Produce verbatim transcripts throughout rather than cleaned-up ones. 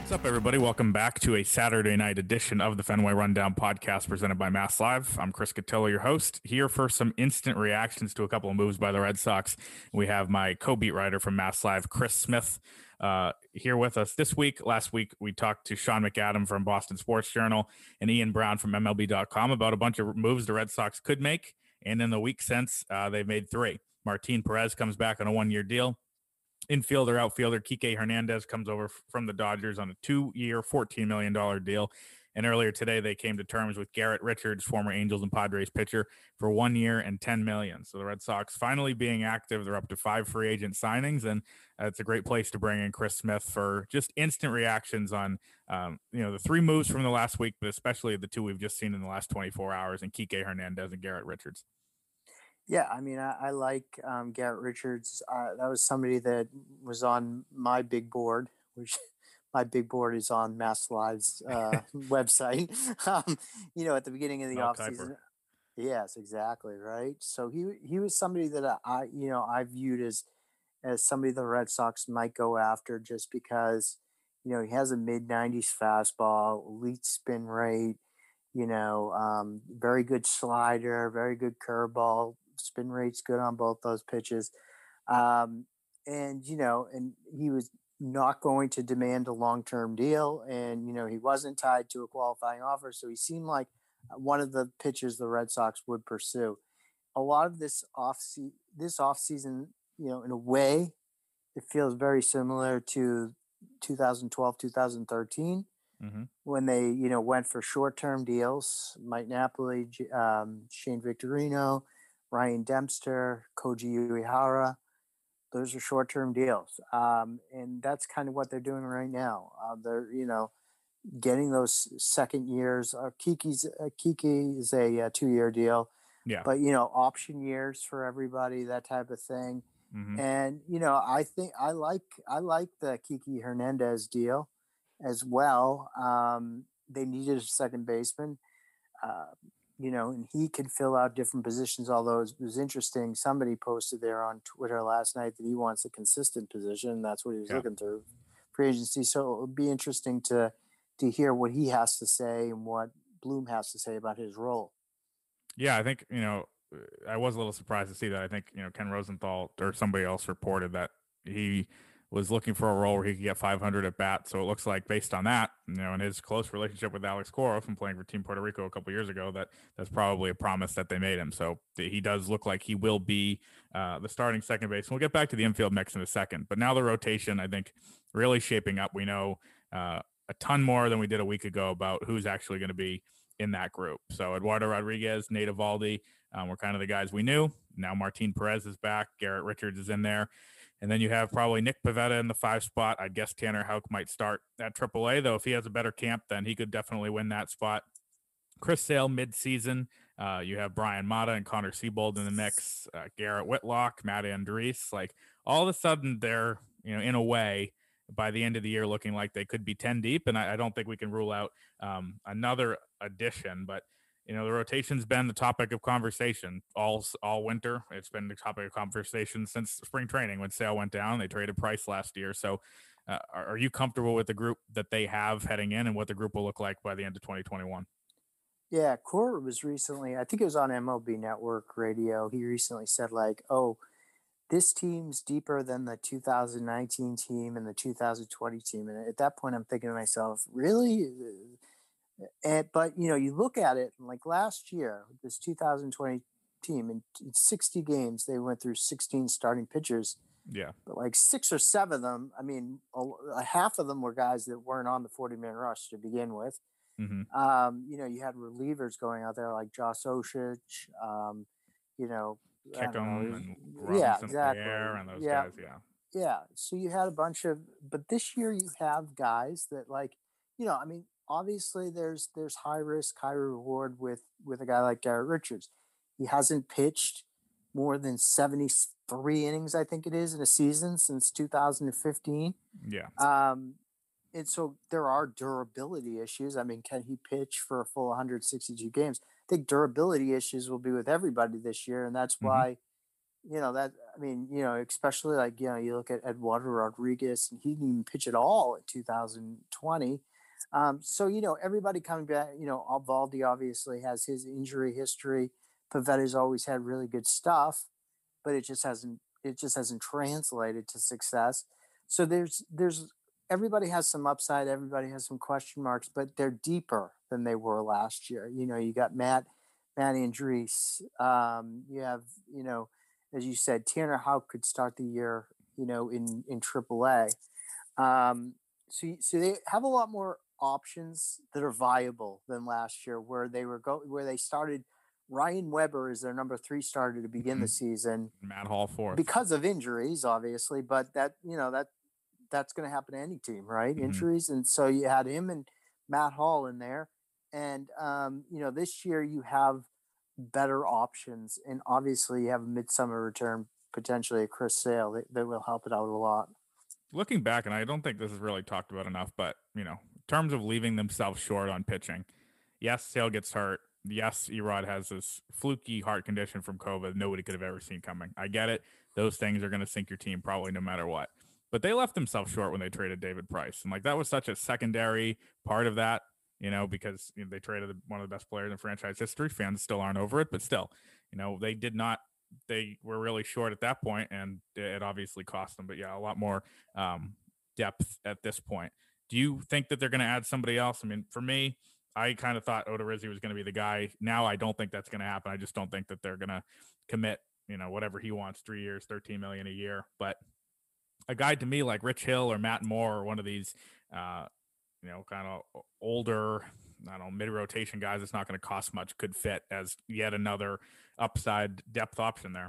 What's up, everybody? Welcome back to a Saturday night edition of the Fenway Rundown podcast presented by Mass Live. I'm Chris Cotillo, your host, here for some instant reactions to a couple of moves by the Red Sox. We have my co-beat writer from Mass Live, Chris Smith, uh, here with us this week. Last week, we talked to Sean McAdam from Boston Sports Journal and Ian Brown from M L B dot com about a bunch of moves the Red Sox could make. And in the week since, uh, they've made three. Martin Perez comes back on a one-year deal. Infielder, outfielder Kike Hernandez comes over from the Dodgers on a two-year, fourteen million dollars deal. And earlier today, they came to terms with Garrett Richards, former Angels and Padres pitcher, for one year and ten million dollars. So the Red Sox finally being active. They're up to five free agent signings, and uh, it's a great place to bring in Chris Smith for just instant reactions on, um, you know, the three moves from the last week, but especially the two we've just seen in the last twenty-four hours, and Kike Hernandez and Garrett Richards. Yeah, I mean, I, I like um, Garrett Richards. Uh, that was somebody that was on my big board, which my big board is on Mass Live's uh, website. Um, you know, at the beginning of the Mel offseason. Kiper. Yes, exactly, right. So he he was somebody that I, you know, I viewed as as somebody the Red Sox might go after just because, you know, he has a mid nineties fastball, elite spin rate, you know, um, very good slider, very good curveball. Spin rate's good on both those pitches. Um, and, you know, and he was not going to demand a long-term deal. And, you know, he wasn't tied to a qualifying offer. So he seemed like one of the pitchers the Red Sox would pursue. A lot of this off se- this offseason, you know, in a way, it feels very similar to twenty twelve, twenty thirteen. Mm-hmm. When they, you know, went for short-term deals. Mike Napoli, um, Shane Victorino, Ryan Dempster, Koji Uehara. Those are short-term deals. Um, and that's kind of what they're doing right now. Uh, they're, you know, getting those second years. Uh, Kiki's, uh, Kiki is a, a two-year deal. Yeah. But, you know, option years for everybody, that type of thing. Mm-hmm. And, you know, I think I like I like the Kike Hernandez deal as well. Um, they needed a second baseman. Uh, you know, and he can fill out different positions, although it was interesting. Somebody posted there on Twitter last night that he wants a consistent position. That's what he was yeah. looking through free agency. So it would be interesting to to hear what he has to say and what Bloom has to say about his role. Yeah, I think, you know, I was a little surprised to see that. I think, you know, Ken Rosenthal or somebody else reported that he was looking for a role where he could get five hundred at bat. So it looks like based on that, you know, and his close relationship with Alex Cora from playing for Team Puerto Rico a couple years ago, that that's probably a promise that they made him. So he does look like he will be uh, the starting second base. And we'll get back to the infield mix in a second. But now the rotation, I think, really shaping up. We know uh, a ton more than we did a week ago about who's actually going to be in that group. So Eduardo Rodriguez, Nate Eovaldi, um, were kind of the guys we knew. Now Martin Perez is back. Garrett Richards is in there. And then you have probably Nick Pivetta in the five spot. I guess Tanner Houck might start at triple A, though if he has a better camp, then he could definitely win that spot. Chris Sale mid-season. Uh, you have Brian Mata and Connor Siebold in the mix. Uh, Garrett Whitlock, Matt Andrees. Like all of a sudden they're, you know, in a way, by the end of the year looking like they could be ten deep. And I, I don't think we can rule out um, another addition, but you know, the rotation's been the topic of conversation all all winter. It's been the topic of conversation since spring training when Sale went down. They traded Price last year. So uh, are, are you comfortable with the group that they have heading in and what the group will look like by the end of twenty twenty-one? Yeah, Cora was recently, I think it was on M L B Network Radio. He recently said like, oh, this team's deeper than the two thousand nineteen team and the two thousand twenty team. And at that point, I'm thinking to myself, really? And, but, you know, you look at it, like last year, this two thousand twenty team, in, in sixty games, they went through sixteen starting pitchers. Yeah. But like six or seven of them, I mean, a, a half of them were guys that weren't on the forty-man rush to begin with. Mm-hmm. Um, you know, you had relievers going out there like Josh Osich, um, you know. Kickham and Robinson, yeah, exactly. Pierre and those yeah. guys, yeah. Yeah, so you had a bunch of, but this year you have guys that like, you know, I mean, obviously there's there's high risk, high reward with with a guy like Garrett Richards. He hasn't pitched more than seventy-three innings, I think it is, in a season since two thousand fifteen. Yeah. Um, and so there are durability issues. I mean, can he pitch for a full one hundred sixty-two games? I think durability issues will be with everybody this year, and that's why, mm-hmm. you know, that I mean, you know, especially like, you know, you look at Eduardo Rodriguez and he didn't even pitch at all in two thousand twenty. Um, so, you know, everybody coming back, you know, Valdi obviously has his injury history. Pavetta's always had really good stuff, but it just hasn't it just hasn't translated to success. So there's there's everybody has some upside, everybody has some question marks, but they're deeper than they were last year. You know, you got Matt Matt Andrees. Um, you have, you know, as you said, Tanner Houck could start the year, you know, in in triple A. Um, so so they have a lot more options that are viable than last year, where they were go where they started. Ryan Weber is their number three starter to begin the season. Matt Hall fourth because of injuries, obviously, but that you know that that's going to happen to any team, right? Mm-hmm. Injuries, and so you had him and Matt Hall in there, and um, you know this year you have better options, and obviously you have a midsummer return, potentially a Chris Sale that, that will help it out a lot. Looking back, and I don't think this is really talked about enough, but you know, in terms of leaving themselves short on pitching, yes, Sale gets hurt. Yes, Erod has this fluky heart condition from COVID nobody could have ever seen coming. I get it. Those things are going to sink your team probably no matter what. But they left themselves short when they traded David Price. And like that was such a secondary part of that, you know, because you know, they traded one of the best players in franchise history. Fans still aren't over it, but still, you know, they did not, they were really short at that point, and it obviously cost them. But yeah, a lot more um, depth at this point. Do you think that they're going to add somebody else? I mean, for me, I kind of thought Odorizzi was going to be the guy. Now I don't think that's going to happen. I just don't think that they're going to commit, you know, whatever he wants, three years, thirteen million a year. But a guy to me like Rich Hill or Matt Moore or one of these, uh, you know, kind of older, I don't know, mid-rotation guys that's not going to cost much could fit as yet another upside depth option there.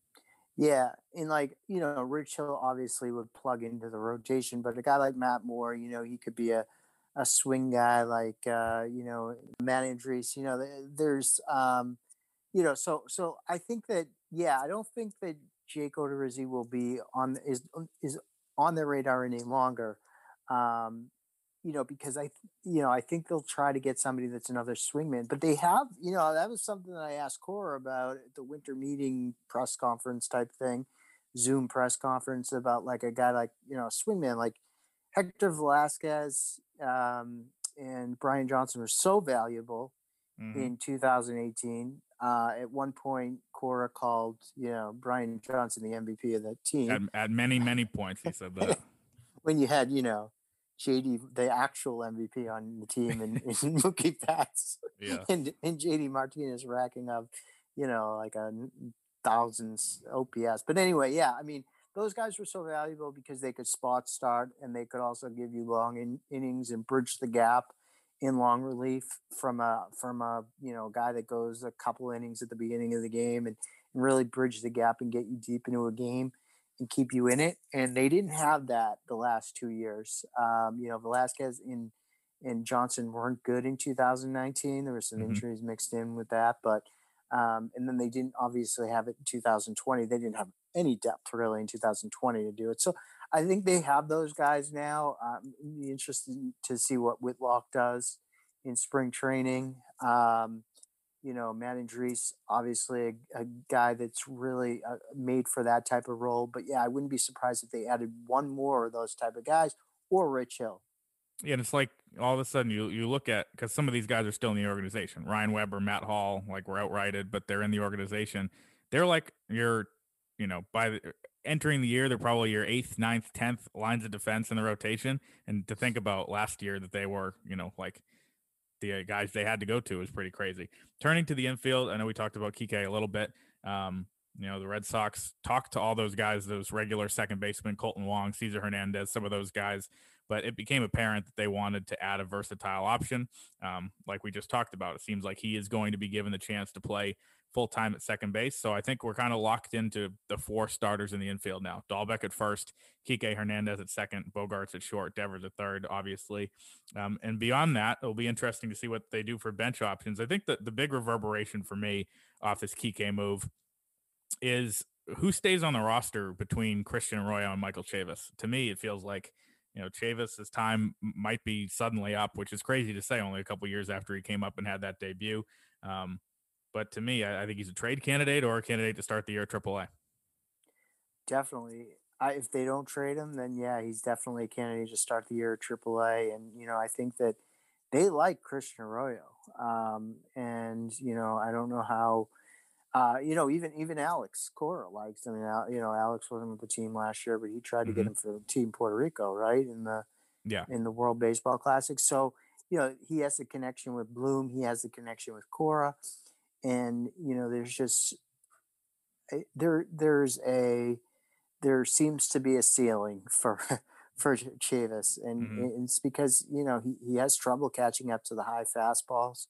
Yeah, and like, you know, Rich Hill obviously would plug into the rotation, but a guy like Matt Moore, you know, he could be a a swing guy like uh, you know, Matt Andrees. You know, there's um, you know, so so I think that yeah, I don't think that Jake Odorizzi will be on is is on their radar any longer. Um, you know, because I you know, I think they'll try to get somebody that's another swingman. But they have, you know, that was something that I asked Cora about at the winter meeting press conference type thing, Zoom press conference about like a guy like, you know, a swingman like Hector Velasquez um, and Brian Johnson were so valuable mm-hmm. in two thousand eighteen. Uh, at one point, Cora called, you know, Brian Johnson the M V P of the team. At, at many, many points, he said that. When you had, you know, J D, the actual M V P on the team, and, and Mookie Betts, yeah. and, and J D Martinez racking up, you know, like a thousands O P S. But anyway, yeah, I mean, those guys were so valuable because they could spot start and they could also give you long in, innings and bridge the gap in long relief from a from a you know guy that goes a couple innings at the beginning of the game and, and really bridge the gap and get you deep into a game and keep you in it. And they didn't have that the last two years. Um, you know, Velasquez and and Johnson weren't good in two thousand nineteen. There were some mm-hmm. injuries mixed in with that, but um, and then they didn't obviously have it in two thousand twenty. They didn't have any depth really in two thousand twenty to do it. So I think they have those guys now. Um, it'd be interesting to see what Whitlock does in spring training. Um, you know, Matt Andrees, obviously a, a guy that's really uh, made for that type of role. But yeah, I wouldn't be surprised if they added one more of those type of guys or Rich Hill. Yeah, and it's like all of a sudden you you look at, because some of these guys are still in the organization. Ryan Weber, Matt Hall, like were outrighted, but they're in the organization. They're like your, you know, by the, entering the year, they're probably your eighth, ninth, tenth lines of defense in the rotation. And to think about last year that they were, you know, like the guys they had to go to is pretty crazy. Turning to the infield, I know we talked about Kike a little bit. Um, you know, the Red Sox talked to all those guys, those regular second basemen, Colton Wong, Cesar Hernandez, some of those guys. But it became apparent that they wanted to add a versatile option. Um, like we just talked about, it seems like he is going to be given the chance to play full-time at second base. So I think we're kind of locked into the four starters in the infield now. Dahlbeck at first, Kike Hernandez at second, Bogarts at short, Devers at third, obviously. Um, and beyond that, it'll be interesting to see what they do for bench options. I think that the big reverberation for me off this Kike move is who stays on the roster between Christian Arroyo and Michael Chavis. To me, it feels like, you know, Chavis' time might be suddenly up, which is crazy to say only a couple years after he came up and had that debut. Um, but to me, I, I think he's a trade candidate or a candidate to start the year at triple A. definitely. I, if they don't trade him, then yeah, he's definitely a candidate to start the year at triple A. And, you know, I think that they like Christian Arroyo. Um, and, you know, I don't know how, uh, you know, even even Alex Cora likes. I mean, Al- you know, Alex wasn't with the team last year, but he tried to get Hmm. him for Team Puerto Rico, right? In the Yeah. in the World Baseball Classic. So, you know, he has a connection with Bloom. He has a connection with Cora. And, you know, there's just, eh, there there's a, there seems to be a ceiling for for Chavis, and Hmm. it's because you know he, he has trouble catching up to the high fastballs,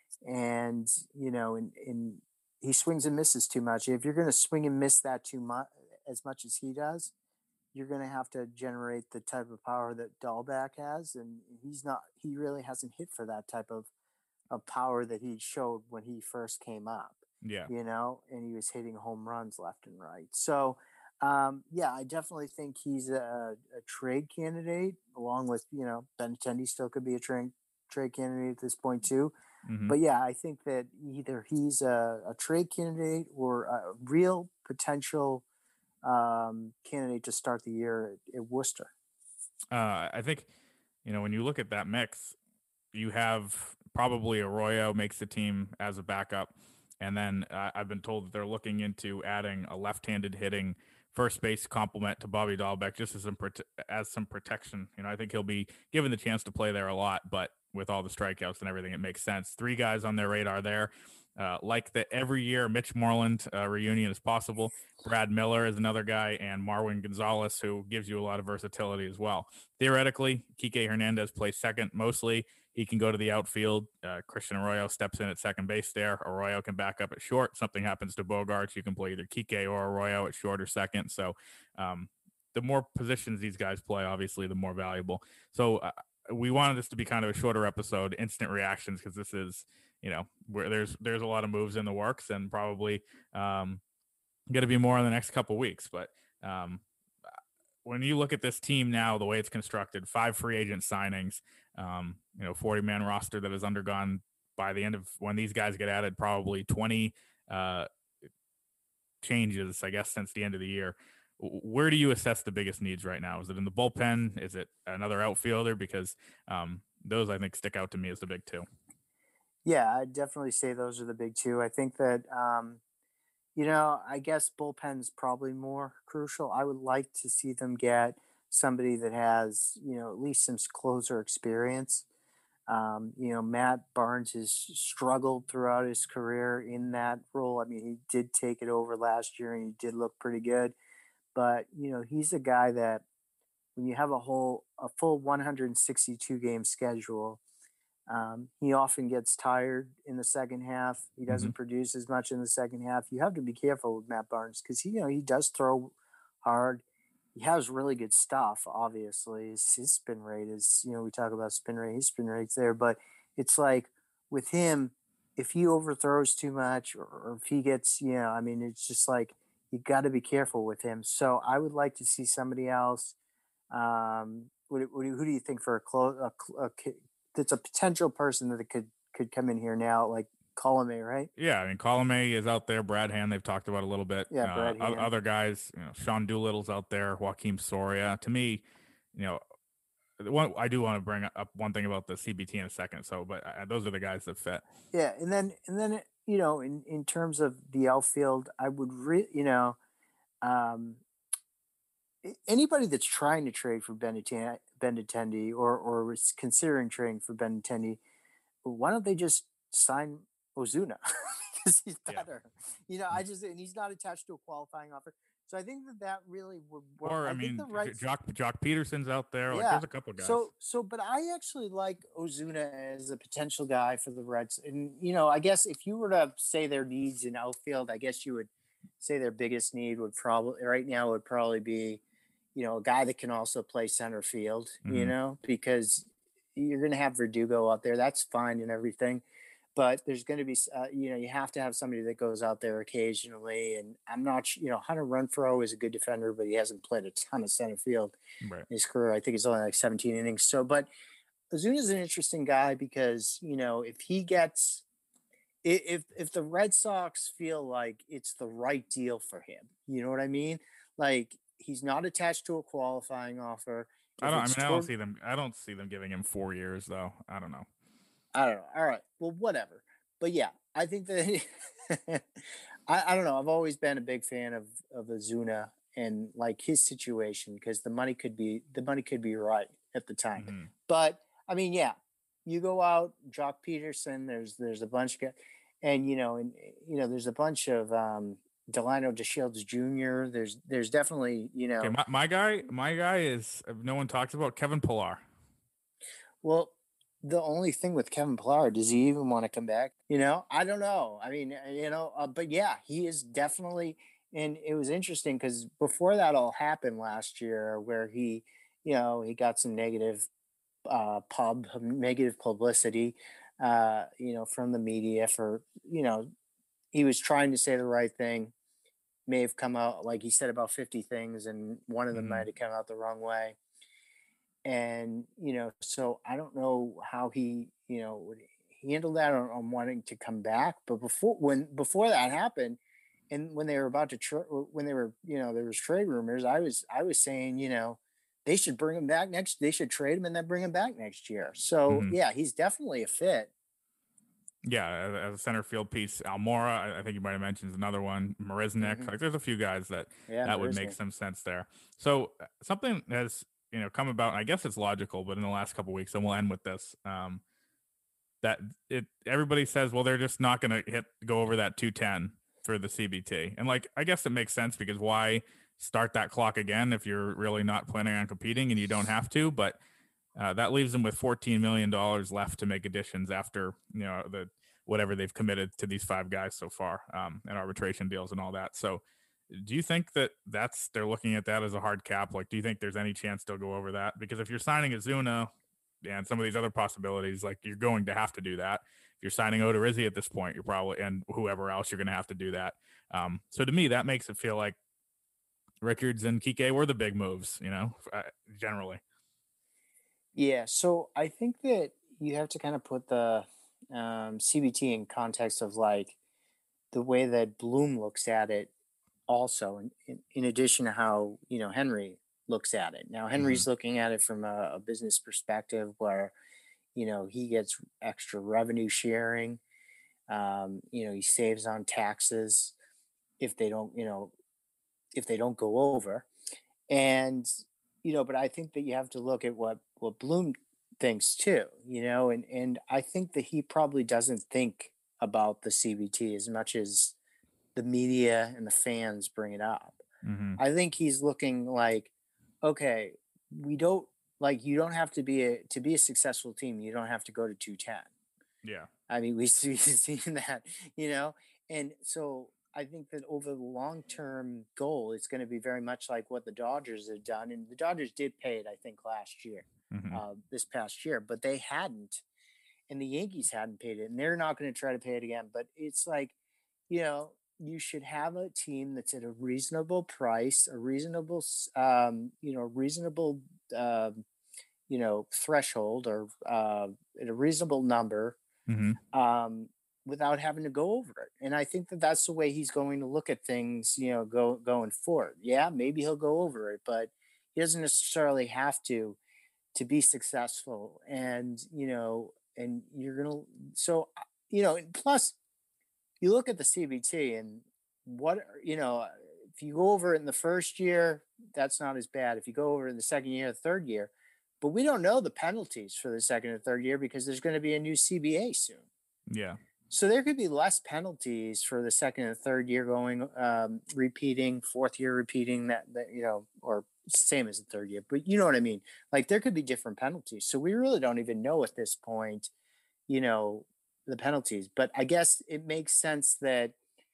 and you know, and, and he swings and misses too much. If you're going to swing and miss that too much, as much as he does, you're going to have to generate the type of power that Dahlback has, and he's not. He really hasn't hit for that type of of power that he showed when he first came up, Yeah. you know, and he was hitting home runs left and right. So, um, yeah, I definitely think he's a, a trade candidate, along with, you know, Benintendi still could be a trade trade candidate at this point too. Hmm. But yeah, I think that either he's a, a trade candidate or a real potential um, candidate to start the year at, at Worcester. Uh, I think, you know, when you look at that mix, you have probably Arroyo makes the team as a backup. And then uh, I've been told that they're looking into adding a left-handed hitting first base complement to Bobby Dahlbeck just as some prote- as some protection. You know, I think he'll be given the chance to play there a lot, but with all the strikeouts and everything, it makes sense. Three guys on their radar there. Uh, like the every year Mitch Moreland uh, reunion is possible. Brad Miller is another guy, and Marwin Gonzalez, who gives you a lot of versatility as well. Theoretically, Kike Hernandez plays second mostly. He can go to the outfield. Uh, Christian Arroyo steps in at second base there. Arroyo can back up at short. Something happens to Bogarts, you can play either Kike or Arroyo at short or second. So um, the more positions these guys play, obviously, the more valuable. So uh, we wanted this to be kind of a shorter episode, instant reactions, because this is, you know, where there's there's a lot of moves in the works and probably um, going to be more in the next couple weeks. But um, when you look at this team now, the way it's constructed, five free agent signings, um, you know, forty man roster that has undergone by the end of when these guys get added, probably twenty uh, changes, I guess, since the end of the year. Where do you assess the biggest needs right now? Is it in the bullpen? Is it another outfielder? Because um, those, I think, stick out to me as the big two. Yeah, I'd definitely say those are the big two. I think that um, you know, I guess bullpen's probably more crucial. I would like to see them get somebody that has, you know, at least some closer experience. Um, you know, Matt Barnes has struggled throughout his career in that role. I mean, he did take it over last year and he did look pretty good. But, you know, he's a guy that when you have a whole, a full one hundred sixty-two game schedule, um, he often gets tired in the second half. He Mm-hmm. doesn't produce as much in the second half. You have to be careful with Matt Barnes because he, you know, he does throw hard. He has really good stuff. Obviously, his, his spin rate is, you know, we talk about spin rate. His spin rate's there, but it's like with him, if he overthrows too much or, or if he gets, you know, I mean, it's just like you got to be careful with him. So I would like to see somebody else. Um, what, what, who do you think for a, clo- a, a that's a potential person that could could come in here now, like Colome, right? Yeah, I mean, Colome is out there. Brad Hand, they've talked about a little bit. Yeah, Uh, Brad Hand. other guys, you know, Sean Doolittle's out there. Joaquim Soria. To me, you know, one I do want to bring up one thing about the C B T in a second. So, but uh, those are the guys that fit. Yeah, and then and then you know, in in terms of the outfield, I would re you know, um, anybody that's trying to trade for Benintendi, Benintendi or or was considering trading for Benintendi, why don't they just sign Ozuna because he's Yeah. better? You know, I just and he's not attached to a qualifying offer. So I think that that really would work. Or I I think mean, the right, Jock Jock Peterson's out there. Like, yeah. there's a couple guys. So so, but I actually like Ozuna as a potential guy for the Reds. And you know, I guess if you were to say their needs in outfield, I guess you would say their biggest need would probably right now would probably be, you know, a guy that can also play center field. You Mm-hmm. know, because you're going to have Verdugo out there. That's fine and everything, but there's going to be, uh, you know, you have to have somebody that goes out there occasionally. And I'm not, you know, Hunter Renfroe is a good defender, but he hasn't played a ton of center field Right. in his career. I think it's only like seventeen innings. So, but Ozuna is an interesting guy because, you know, if he gets, if if the Red Sox feel like it's the right deal for him, you know what I mean? Like he's not attached to a qualifying offer. I If don't. I it's mean, I don't toward, see them. I don't see them giving him four years though. I don't know. I don't know. All right. Well, whatever. But yeah, I think that I, I don't know. I've always been a big fan of of Azuna and like his situation because the money could be the money could be right at the time. Mm-hmm. But I mean, yeah, you go out, Jock Peterson. There's there's a bunch of, and you know, and you know, there's a bunch of um, Delano DeShields Junior There's there's definitely you Okay, know, my, my guy, my guy is no one talks about Kevin Pillar. well, the only thing with Kevin Pillar, does he even want to come back? You know, I don't know. I mean, uh, you know, uh, but yeah, he is definitely. And it was interesting because before that all happened last year, where he, you know, he got some negative uh, pub negative publicity, uh, you know, from the media for, you know, he was trying to say the right thing, may have come out like he said about fifty things, and one of them Mm-hmm. might have come out the wrong way. And you know, so I don't know how he, you know, would handle that on, on wanting to come back. But before when before that happened, and when they were about to tra- when they were, you know, there was trade rumors, I was I was saying, you know, they should bring him back next. They should trade him and then bring him back next year. So Mm-hmm. yeah, he's definitely a fit. Yeah, as, as a center field piece, Almora, I, I think you might have mentioned is another one. Marisnik, Mm-hmm. like there's a few guys that Yeah, that would make Marisnik. some sense there. So uh, something has you know come about. And I guess it's logical, but in the last couple of weeks, and we'll end with this. Um, that it everybody says, well, they're just not going to hit go over that two ten for the C B T, and like I guess it makes sense because why start that clock again if you're really not planning on competing and you don't have to, but. Uh, that leaves them with fourteen million dollars left to make additions after you know the whatever they've committed to these five guys so far, um, and arbitration deals and all that. So, do you think that that's they're looking at that as a hard cap? Like, do you think there's any chance they'll go over that? Because if you're signing Azuna and some of these other possibilities, like you're going to have to do that. If you're signing Odorizzi at this point, you're probably and whoever else you're going to have to do that. Um, so to me, that makes it feel like Richards and Kike were the big moves, you know, uh, generally. Yeah, so I think that you have to kind of put the um, C B T in context of like the way that Bloom looks at it also in, in, in addition to how you know Henry looks at it. Now Mm-hmm. Henry's looking at it from a, a business perspective where you know he gets extra revenue sharing. Um, you know he saves on taxes if they don't you know if they don't go over. And you know but I think that you have to look at what what Bloom thinks too, you know and and I think that he probably doesn't think about the CBT as much as the media and the fans bring it up. Mm-hmm. I think he's looking like, okay, we don't like you don't have to be a to be a successful team, you don't have to go to two ten. Yeah. I mean, we've seen that, you know, and so I think that over the long term goal, it's going to be very much like what the Dodgers have done, and the Dodgers did pay it, I think, last year, Mm-hmm. uh, this past year, but they hadn't, and the Yankees hadn't paid it, and they're not going to try to pay it again. But it's like, you know, you should have a team that's at a reasonable price, a reasonable, um, you know, reasonable, uh, you know, threshold, or uh, at a reasonable number, Mm-hmm. um, without having to go over it. And I think that that's the way he's going to look at things, you know, go going forward. Yeah, maybe he'll go over it, but he doesn't necessarily have to to be successful. And you know, and you're gonna so uh, you know, and plus you look at the C B T and what you know, if you go over it in the first year, that's not as bad. If you go over in the second year, the third year, but we don't know the penalties for the second and third year because there's going to be a new C B A soon. Yeah. So there could be less penalties for the second and third year going, um, repeating, fourth year repeating that, that, you know, or same as the third year, but you know what I mean? Like there could be different penalties. So we really don't even know at this point, you know, the penalties, but I guess it makes sense that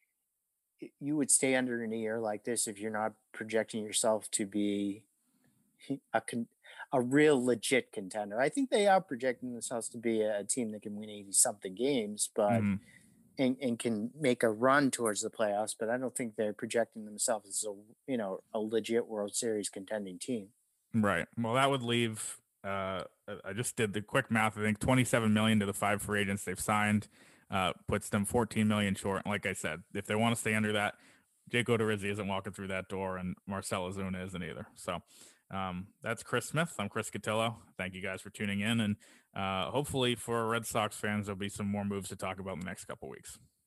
you would stay under an year like this if you're not projecting yourself to be a con- a real legit contender. I think they are projecting themselves to be a team that can win eighty something games, but Mm-hmm. and, and can make a run towards the playoffs. But I don't think they're projecting themselves as a you know a legit World Series contending team. Right. Well, that would leave. Uh, I just did the quick math. I think twenty-seven million to the five free agents they've signed, uh, puts them fourteen million short. And like I said, if they want to stay under that, Jake Odorizzi isn't walking through that door, and Marcell Ozuna isn't either. So um, that's Chris Smith. I'm Chris Cotillo. Thank you guys for tuning in, and uh, hopefully for Red Sox fans, there'll be some more moves to talk about in the next couple weeks.